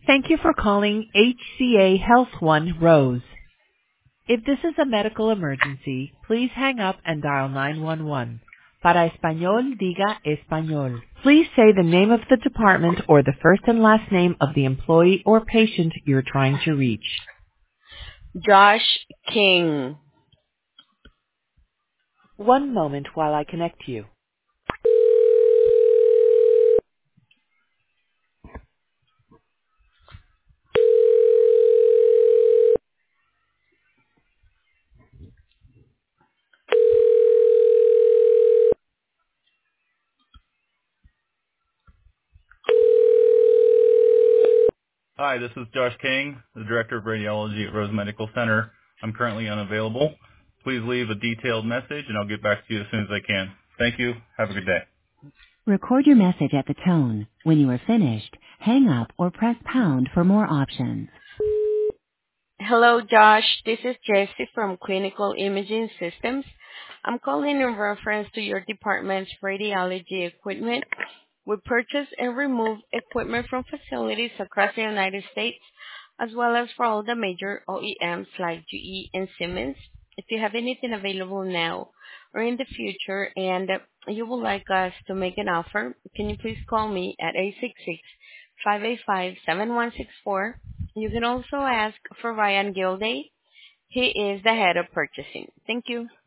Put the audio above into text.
Thank you for calling HCA Health One Rose. If this is a medical emergency, please hang up and dial 911. Para español, diga español. Please say the name of the department or the first and last name of the employee or patient you're trying to reach. Josh King. One moment while I connect you. Hi, this is Josh King, the Director of Radiology at Rose Medical Center. I'm currently unavailable. Please leave a detailed message and I'll get back to you as soon as I can. Thank you. Have a good day. Record your message at the tone. When you are finished, hang up or press pound for more options. Hello, Josh. This is Jessie from Clinical Imaging Systems. I'm calling in reference to your department's radiology equipment. We purchase and remove equipment from facilities across the United States, as well as for all the major OEMs like GE and Siemens. If you have anything available now or in the future and you would like us to make an offer, can you please call me at 866-585-7164. You can also ask for Ryan Gilday. He is the head of purchasing. Thank you.